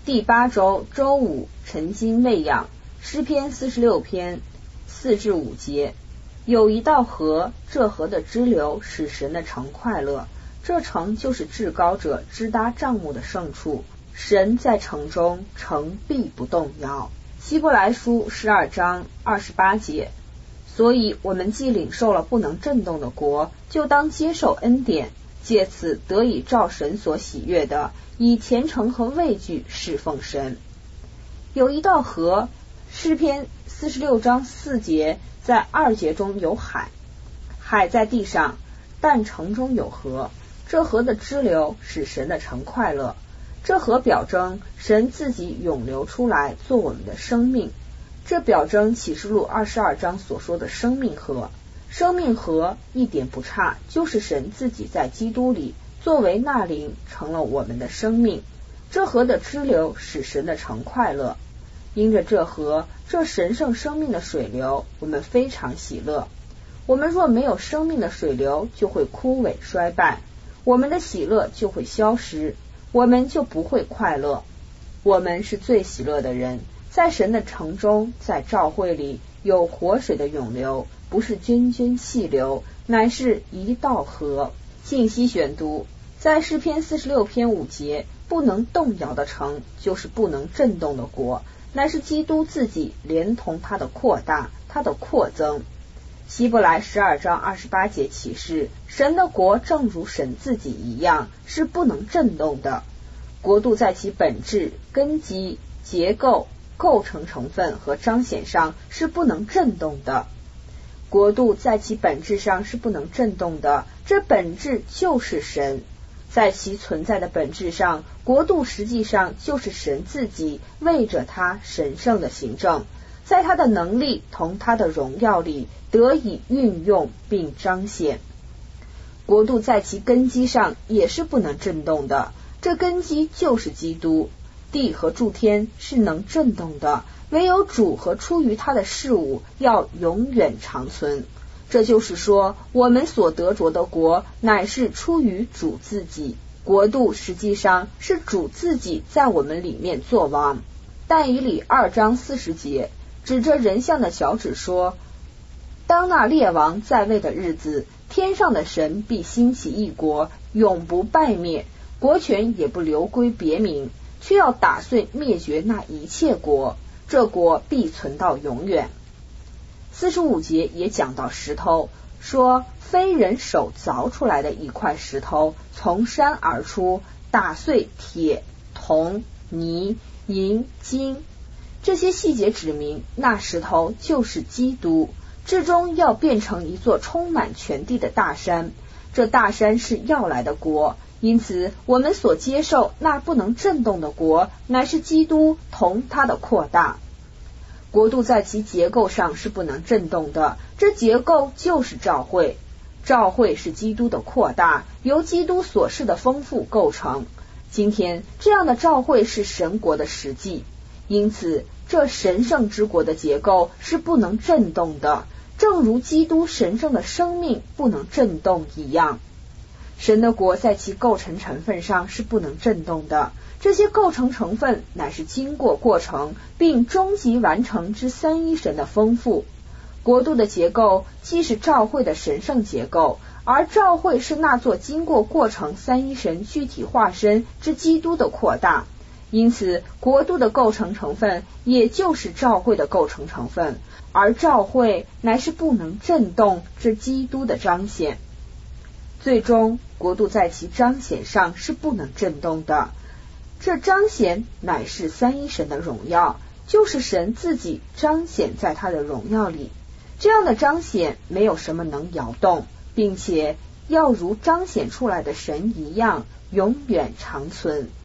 第8周周五晨经喂养，诗篇46篇4至5节。有一道河，这河的支流使神的城快乐，这城就是至高者支搭帐幕的圣处，神在城中，城必不动摇。希伯来书12章28节。所以我们既领受了不能震动的国，就当接受恩典，借此得以照神所喜悦的，以虔诚和畏惧侍奉神。有一道河，诗篇46章4节，在2节中有海，海在地上，但城中有河，这河的支流使神的城快乐。这河表征神自己涌流出来做我们的生命，这表征启示录22章所说的生命河。生命河一点不差，就是神自己在基督里作为那灵成了我们的生命。这河的支流使神的城快乐，因着这河，这神圣生命的水流，我们非常喜乐。我们若没有生命的水流，就会枯萎衰败，我们的喜乐就会消失，我们就不会快乐。我们是最喜乐的人，在神的城中，在教会里有活水的涌流，不是涓涓细流，乃是一道河。信息选读，在诗篇46篇5节，不能动摇的城，就是不能震动的国，乃是基督自己连同他的扩大，他的扩增。希伯来12章28节启示，神的国正如神自己一样，是不能震动的。国度在其本质、根基、结构、构成成分和彰显上是不能震动的。国度在其本质上是不能震动的，这本质就是神。在其存在的本质上，国度实际上就是神自己为着他神圣的行政，在他的能力同他的荣耀里得以运用并彰显。国度在其根基上也是不能震动的，这根基就是基督。地和诸天是能震动的，唯有主和出于他的事物要永远长存。这就是说，我们所得着的国乃是出于主自己，国度实际上是主自己在我们里面作王。但以理2章40节指着人像的小指说，当那列王在位的日子，天上的神必兴起一国，永不败灭，国权也不流归别民，却要打碎灭绝那一切国，这国必存到永远。45节也讲到石头，说非人手凿出来的一块石头从山而出，打碎铁、铜、泥、银、金。这些细节指明那石头就是基督，至终要变成一座充满全地的大山，这大山是要来的国。因此我们所接受那不能震动的国，乃是基督同他的扩大。国度在其结构上是不能震动的，这结构就是教会。教会是基督的扩大，由基督所示的丰富构成。今天这样的教会是神国的实际，因此这神圣之国的结构是不能震动的，正如基督神圣的生命不能震动一样。神的国在其构成成分上是不能震动的，这些构成成分乃是经过过程并终极完成之三一神的丰富。国度的结构既是教会的神圣结构，而教会是那座经过过程三一神具体化身之基督的扩大，因此国度的构成成分也就是教会的构成成分，而教会乃是不能震动之基督的彰显。最终国度在其彰显上是不能震动的，这彰显乃是三一神的荣耀，就是神自己彰显在他的荣耀里。这样的彰显没有什么能摇动，并且要如彰显出来的神一样永远长存。